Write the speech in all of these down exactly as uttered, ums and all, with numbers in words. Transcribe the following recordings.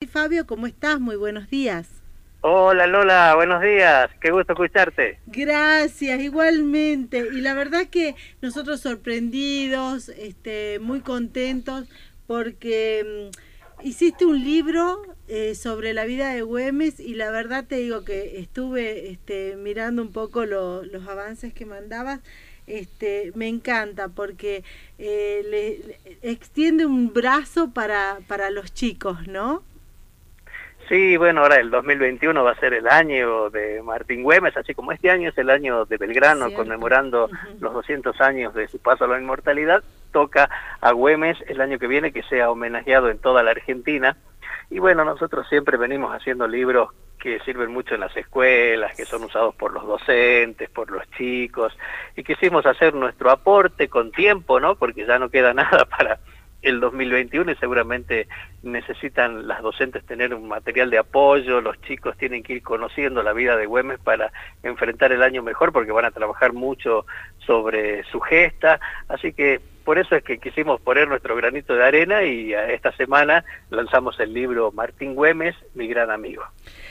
Fabio, ¿cómo estás? Muy buenos días. Hola Lola, buenos días, qué gusto escucharte. Gracias, igualmente. Y la verdad que nosotros sorprendidos, este, muy contentos, porque mm, hiciste un libro eh, sobre la vida de Güemes y la verdad te digo que estuve este, mirando un poco lo- los avances que mandabas. Este, me encanta porque eh, le, le extiende un brazo para, para los chicos, ¿no? Sí, bueno, ahora el dos mil veintiuno va a ser el año de Martín Güemes, así como este año es el año de Belgrano, Cierto. conmemorando Ujú. los doscientos años de su paso a la inmortalidad, toca a Güemes el año que viene que sea homenajeado en toda la Argentina. Y bueno, nosotros siempre venimos haciendo libros que sirven mucho en las escuelas, que son usados por los docentes, por los chicos, y quisimos hacer nuestro aporte con tiempo, ¿no? Porque ya no queda nada para el dos mil veintiuno y seguramente necesitan las docentes tener un material de apoyo, los chicos tienen que ir conociendo la vida de Güemes para enfrentar el año mejor porque van a trabajar mucho sobre su gesta, así que por eso es que quisimos poner nuestro granito de arena y esta semana lanzamos el libro Martín Güemes, mi gran amigo.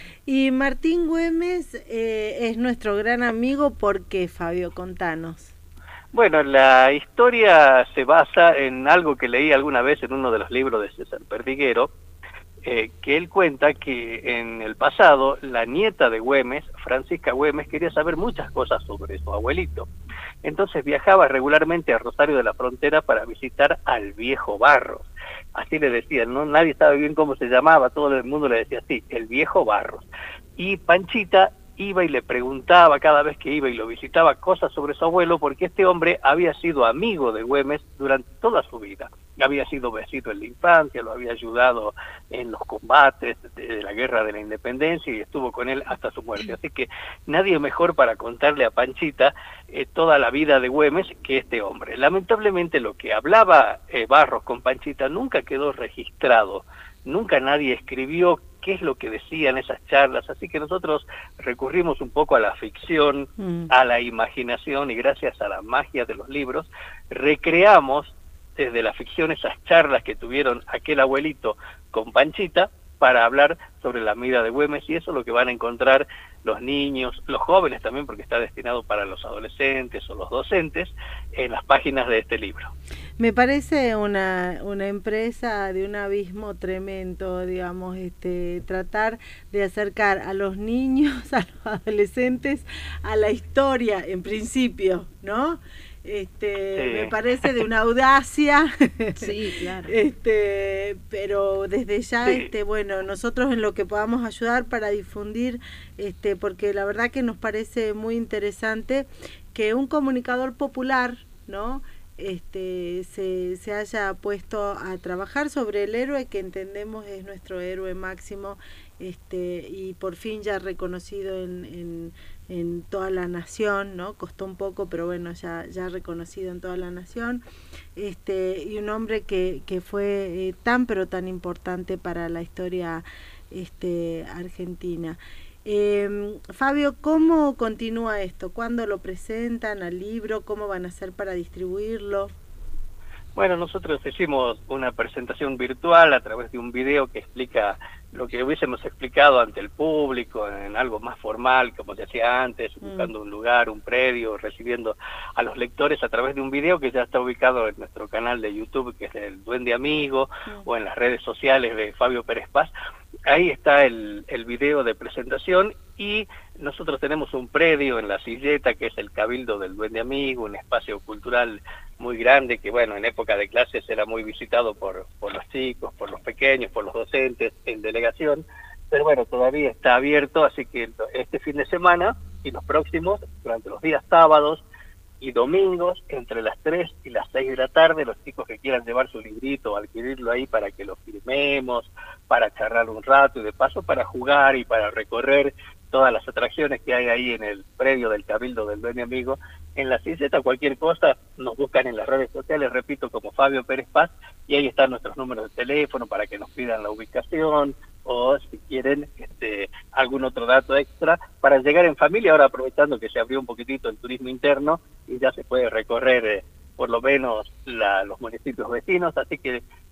Y Martín Güemes eh, es nuestro gran amigo, ¿por qué, Fabio? Contanos. Bueno, la historia se basa en algo que leí alguna vez en uno de los libros de César Perdiguero, eh, que él cuenta que en el pasado la nieta de Güemes, Francisca Güemes, quería saber muchas cosas sobre su abuelito. Entonces viajaba regularmente a Rosario de la Frontera para visitar al viejo Barros. Así le decían, ¿no? Nadie sabía bien cómo se llamaba, todo el mundo le decía así, el viejo Barros. Y Panchita iba y le preguntaba cada vez que iba y lo visitaba cosas sobre su abuelo, porque este hombre había sido amigo de Güemes durante toda su vida. Había sido vecino en la infancia, lo había ayudado en los combates de la guerra de la independencia y estuvo con él hasta su muerte. Así que nadie mejor para contarle a Panchita eh, toda la vida de Güemes que este hombre. Lamentablemente lo que hablaba eh, Barros con Panchita nunca quedó registrado, nunca nadie escribió qué es lo que decían esas charlas, así que nosotros recurrimos un poco a la ficción, Mm. a la imaginación y gracias a la magia de los libros recreamos desde la ficción esas charlas que tuvieron aquel abuelito con Panchita para hablar sobre la vida de Güemes y eso es lo que van a encontrar los niños, los jóvenes también porque está destinado para los adolescentes o los docentes en las páginas de este libro. Me parece una, una empresa de un abismo tremendo, digamos, este, tratar de acercar a los niños, a los adolescentes, a la historia, en principio, ¿no? Este, me Sí. parece de una audacia, Sí, claro. este, pero desde ya, Sí. este, bueno, nosotros en lo que podamos ayudar para difundir, este, porque la verdad que nos parece muy interesante que un comunicador popular, ¿no? Este, se, se haya puesto a trabajar sobre el héroe que entendemos es nuestro héroe máximo, este, y por fin ya reconocido en, en, en toda la nación, ¿no? Costó un poco, pero bueno, ya, ya reconocido en toda la nación, este, y un hombre que, que fue eh, tan pero tan importante para la historia este, argentina. Eh, Fabio, ¿cómo continúa esto? ¿Cuándo lo presentan al libro? ¿Cómo van a hacer para distribuirlo? Bueno, nosotros hicimos una presentación virtual a través de un video que explica lo que hubiésemos explicado ante el público en algo más formal, como se hacía antes, Mm. buscando un lugar, un predio, recibiendo a los lectores a través de un video que ya está ubicado en nuestro canal de YouTube, que es el Duende Amigo, Mm. o en las redes sociales de Fabio Pérez Paz. Ahí está el, el video de presentación y nosotros tenemos un predio en La Silleta, que es el Cabildo del Duende Amigo, un espacio cultural muy grande que, bueno, en época de clases era muy visitado por, por los chicos, por los pequeños, por los docentes, en delegación, pero bueno, todavía está abierto, así que este fin de semana y los próximos, durante los días sábados y domingos, entre las tres y las seis de la tarde, los chicos que quieran llevar su librito o adquirirlo ahí para que lo firmemos, para charlar un rato y de paso para jugar y para recorrer todas las atracciones que hay ahí en el predio del Cabildo del Duende Amigo, en La Silleta, cualquier cosa, nos buscan en las redes sociales, repito, como Fabio Pérez Paz, y ahí están nuestros números de teléfono para que nos pidan la ubicación, o si quieren este, algún otro dato extra, para llegar en familia, ahora aprovechando que se abrió un poquitito el turismo interno, y ya se puede recorrer eh, por lo menos la, los municipios vecinos, así que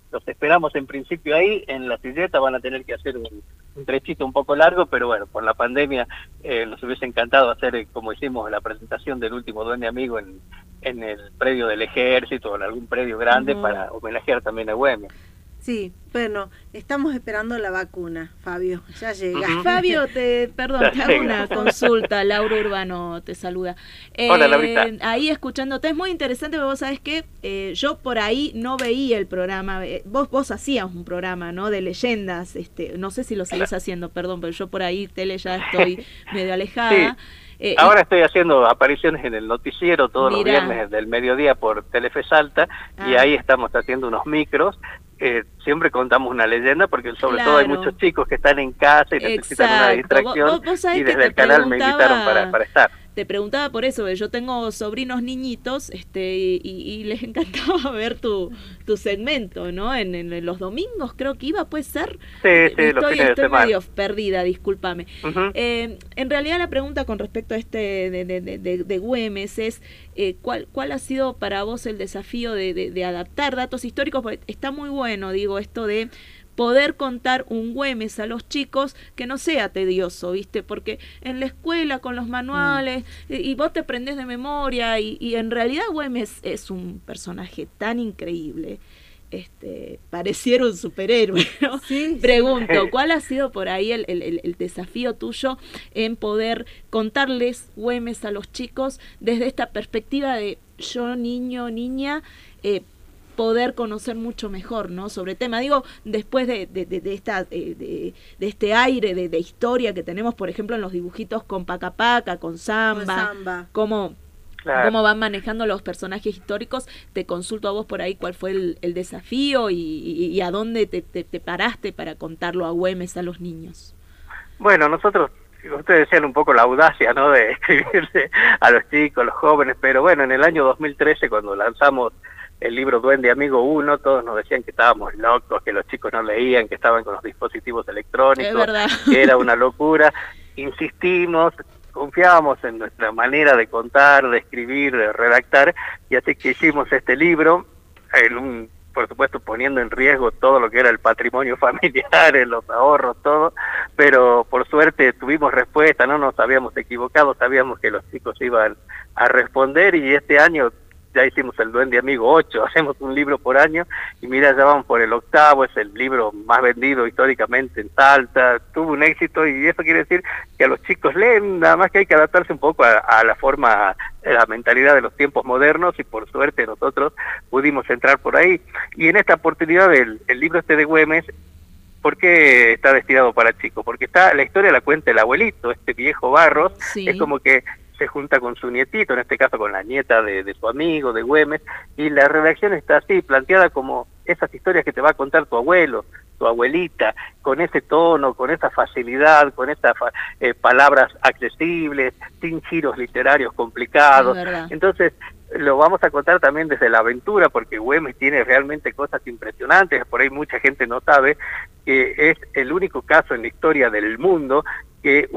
los esperamos en principio ahí, en la silleta van a tener que hacer un, un trechito un poco largo, pero bueno, por la pandemia eh, nos hubiese encantado hacer, eh, como hicimos, la presentación del último Duende Amigo en, en el predio del Ejército o en algún predio grande uh-huh. para homenajear también a Güemes. Sí, bueno, estamos esperando la vacuna, Fabio, ya llega. Uh-huh. Fabio, te, perdón, ya te hago llega. una consulta, Laura Urbano te saluda. Eh, Hola, Laurita. Ahí escuchándote, es muy interesante, porque vos sabés que eh, yo por ahí no veía el programa, vos vos hacías un programa, ¿no?, de leyendas, este, no sé si lo seguís haciendo, perdón, pero yo por ahí, tele, ya estoy medio alejada. Sí. Eh, Ahora y... estoy haciendo apariciones en el noticiero todos Mirá. los viernes del mediodía por Telefe Salta, ah. y ahí estamos haciendo unos micros. Eh, siempre contamos una leyenda porque sobre claro. todo hay muchos chicos que están en casa y necesitan Exacto. una distracción, ¿Vos, vos y desde el canal me invitaron para, para estar. Te preguntaba por eso, yo tengo sobrinos niñitos, este, y, y les encantaba ver tu, tu segmento, ¿no? En, en los domingos creo que iba, ¿puede ser? Sí, sí, estoy, los fines estoy de semana. medio perdida, discúlpame. Uh-huh. Eh, en realidad la pregunta con respecto a este de, de, de, de, de Güemes es, eh, ¿cuál, ¿cuál ha sido para vos el desafío de, de, de adaptar datos históricos? Porque está muy bueno, digo, esto de poder contar un Güemes a los chicos que no sea tedioso, ¿viste? Porque en la escuela con los manuales mm. y, y vos te aprendés de memoria y, y en realidad Güemes es un personaje tan increíble, este, pareciera un superhéroe, ¿no? Sí, Pregunto, sí. ¿cuál ha sido por ahí el, el, el desafío tuyo en poder contarles Güemes a los chicos desde esta perspectiva de yo, niño, niña, eh, poder conocer mucho mejor, ¿no?, sobre tema? Digo, después de, de, de, de, esta, de, de, de este aire de, de historia que tenemos, por ejemplo, en los dibujitos con Paca Paca, con Samba, con Samba. Cómo, claro. cómo van manejando los personajes históricos, te consulto a vos por ahí cuál fue el, el desafío y, y, y a dónde te, te, te paraste para contarlo a Güemes a los niños. Bueno, nosotros, ustedes decían un poco la audacia, ¿no?, de escribirse a los chicos, los jóvenes, pero bueno, en el año dos mil trece, cuando lanzamos el libro Duende Amigo uno, todos nos decían que estábamos locos, que los chicos no leían, que estaban con los dispositivos electrónicos, que era una locura. Insistimos, confiábamos en nuestra manera de contar, de escribir, de redactar, y así que hicimos este libro, en un, por supuesto poniendo en riesgo todo lo que era el patrimonio familiar, los ahorros, todo, pero por suerte tuvimos respuesta, no nos habíamos equivocado, sabíamos que los chicos iban a responder, y este año ya hicimos el Duende Amigo ocho, hacemos un libro por año, y mira, ya vamos por el octavo, es el libro más vendido históricamente en Salta, tuvo un éxito, y eso quiere decir que a los chicos leen, nada más que hay que adaptarse un poco a, a la forma, a la mentalidad de los tiempos modernos, y por suerte nosotros pudimos entrar por ahí. Y en esta oportunidad el, el libro este de Güemes, ¿por qué está destinado para chicos? Porque está, la historia la cuenta el abuelito, este viejo Barros, sí. Es como que se junta con su nietito, en este caso con la nieta de, de su amigo, de Güemes, y la redacción está así, planteada como esas historias que te va a contar tu abuelo, tu abuelita, con ese tono, con esa facilidad, con esas eh, palabras accesibles, sin giros literarios complicados. Entonces, lo vamos a contar también desde la aventura, porque Güemes tiene realmente cosas impresionantes, por ahí mucha gente no sabe que es el único caso en la historia del mundo que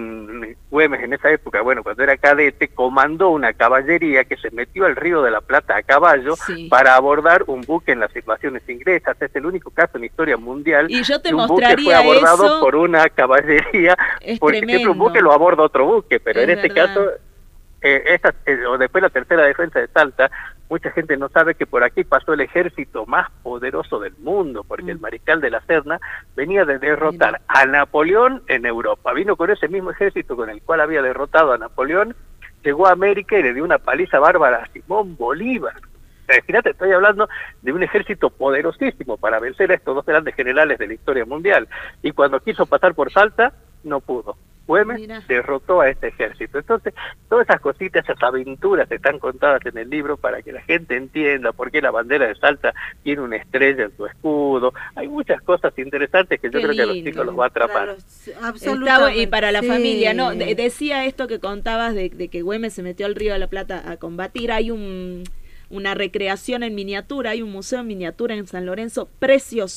un Güemes en esa época, bueno, cuando era cadete, comandó una caballería que se metió al Río de la Plata a caballo, sí, para abordar un buque en las invasiones inglesas. Es el único caso en la historia mundial y yo te que un mostraría buque fue abordado eso, por una caballería, porque tremendo. Siempre un buque lo aborda otro buque, pero es en este verdad. caso, eh, esta, eh, o después la tercera defensa de Salta, mucha gente no sabe que por aquí pasó el ejército más poderoso del mundo, porque mm. el mariscal de la Serna venía de derrotar Mira. a Napoleón en Europa. Vino con ese mismo ejército con el cual había derrotado a Napoleón, llegó a América y le dio una paliza bárbara a Simón Bolívar. O sea, fíjate, estoy hablando de un ejército poderosísimo para vencer a estos dos grandes generales de la historia mundial. Y cuando quiso pasar por Salta, no pudo. Güemes Mira. derrotó a este ejército. Entonces, todas esas cositas, esas aventuras están contadas en el libro para que la gente entienda por qué la bandera de Salta tiene una estrella en su escudo. Hay muchas cosas interesantes que yo qué creo lindo. que a los chicos los va a atrapar. Claro, absolutamente. Y para la sí. familia, ¿no? De, decía esto que contabas de, de que Güemes se metió al Río de la Plata a combatir. Hay un una recreación en miniatura, hay un museo en miniatura en San Lorenzo precioso,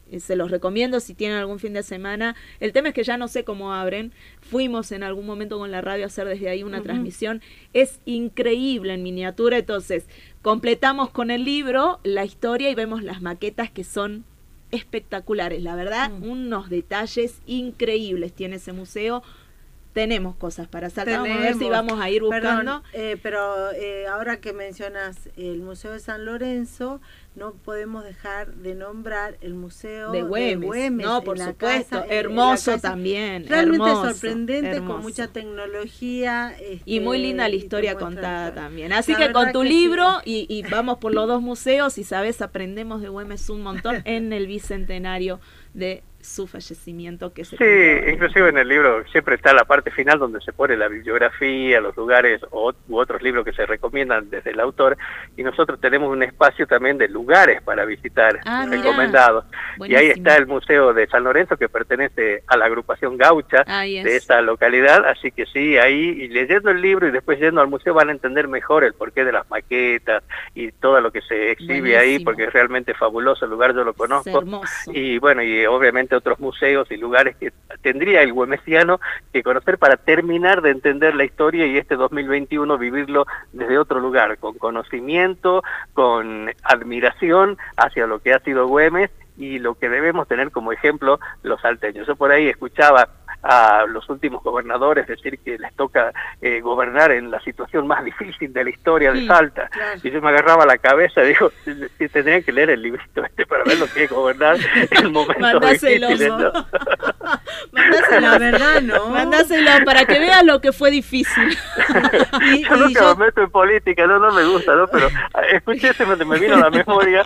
se los recomiendo si tienen algún fin de semana. El tema es que ya no sé cómo abren. Fuimos en algún momento con la radio a hacer desde ahí una uh-huh. transmisión. Es increíble en miniatura, entonces completamos con el libro la historia y vemos las maquetas que son espectaculares. La verdad, uh-huh. unos detalles increíbles tiene ese museo. Tenemos cosas para hacer, vamos a ver si vamos a ir buscando. Perdón, eh, pero eh, ahora que mencionas el Museo de San Lorenzo, no podemos dejar de nombrar el Museo de Güemes, de Güemes no, por supuesto, casa, hermoso también, realmente hermoso, sorprendente, hermoso. Con mucha tecnología. Este, y muy linda la historia contada muestra, también. Así la que con tu libro sí. y, y vamos por los dos museos y sabes, aprendemos de Güemes un montón en el bicentenario de su fallecimiento que se sí, inclusive en el libro siempre está la parte final donde se pone la bibliografía, los lugares o, u otros libros que se recomiendan desde el autor, y nosotros tenemos un espacio también de lugares para visitar ah, recomendados. Buenísimo. Y ahí está el Museo de San Lorenzo, que pertenece a la agrupación gaucha de esta localidad, así que sí, ahí y leyendo el libro y después yendo al museo van a entender mejor el porqué de las maquetas y todo lo que se exhibe Buenísimo. Ahí, porque es realmente fabuloso el lugar, yo lo conozco. Y bueno, y obviamente otros museos y lugares que tendría el güemesiano que conocer para terminar de entender la historia y este dos mil veintiuno vivirlo desde otro lugar, con conocimiento, con admiración hacia lo que ha sido Güemes y lo que debemos tener como ejemplo los salteños. Yo por ahí escuchaba a los últimos gobernadores decir que les toca eh, gobernar en la situación más difícil de la historia de Salta, claro. Y yo me agarraba la cabeza y digo, tendrían que leer el librito este para ver lo que es gobernar en momentos difíciles, ¿no? Mandáselo, la verdad, ¿no? Mandáselo para que veas lo que fue difícil. y, yo y nunca yo... me meto en política, no, no me gusta, ¿no? Pero escuché ese, me, me vino a la memoria.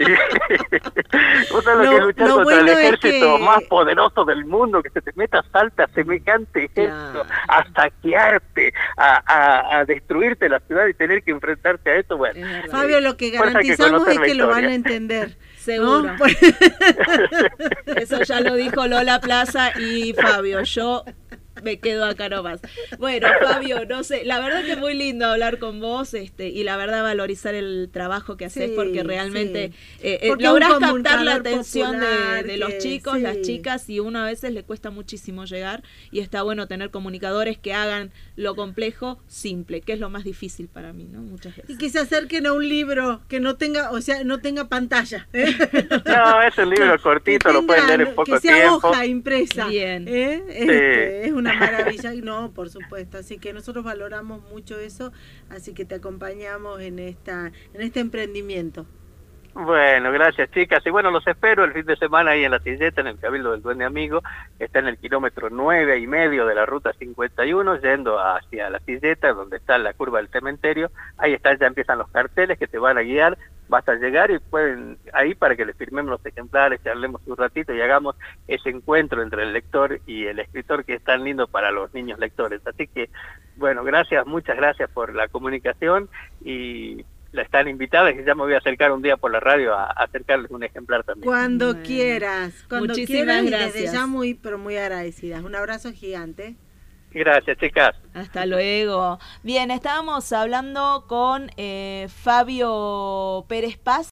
¿Vos sabés lo, lo que es luchar contra bueno el ejército que... más poderoso del mundo, que se te meta Salta, semejante ejército, claro. a saquearte, a, a, a destruirte la ciudad y tener que enfrentarte a esto? Bueno, Fabio, lo que garantizamos que es que lo van a entender. Seguro. ¿No? Eso ya lo dijo Lola Plaza y Fabio. Yo me quedo acá nomás. Bueno, Fabio, no sé, la verdad que es muy lindo hablar con vos, este, y la verdad valorizar el trabajo que haces, sí, porque realmente sí. eh, porque lográs captar la atención de, de los chicos, sí. las chicas, y uno a veces le cuesta muchísimo llegar, y está bueno tener comunicadores que hagan lo complejo simple, que es lo más difícil para mí, ¿no? Muchas veces. Y que se acerquen a un libro que no tenga, o sea, no tenga pantalla. ¿eh? No, es un libro cortito, tenga, lo pueden leer en poco tiempo. Que sea tiempo. hoja impresa. Bien. ¿eh? Este, sí. Es una maravilla, no, por supuesto, así que nosotros valoramos mucho eso, así que te acompañamos en esta en este emprendimiento. Bueno, gracias chicas, y bueno, los espero el fin de semana ahí en La Silleta, en el Cabildo del Duende Amigo, está en el kilómetro nueve y medio de la ruta cincuenta y uno, yendo hacia La Silleta, donde está la curva del cementerio. Ahí están, ya empiezan los carteles que te van a guiar, vas a llegar y pueden ahí para que les firmemos los ejemplares, charlemos un ratito y hagamos ese encuentro entre el lector y el escritor que es tan lindo para los niños lectores. Así que, bueno, gracias, muchas gracias por la comunicación y la están invitadas, que ya me voy a acercar un día por la radio a, a acercarles un ejemplar también. Cuando bueno, quieras, cuando muchísimas quieras, gracias. Y desde ya muy, pero muy agradecidas. Un abrazo gigante. Gracias, chicas. Hasta luego. Bien, estábamos hablando con eh, Fabio Pérez Paz.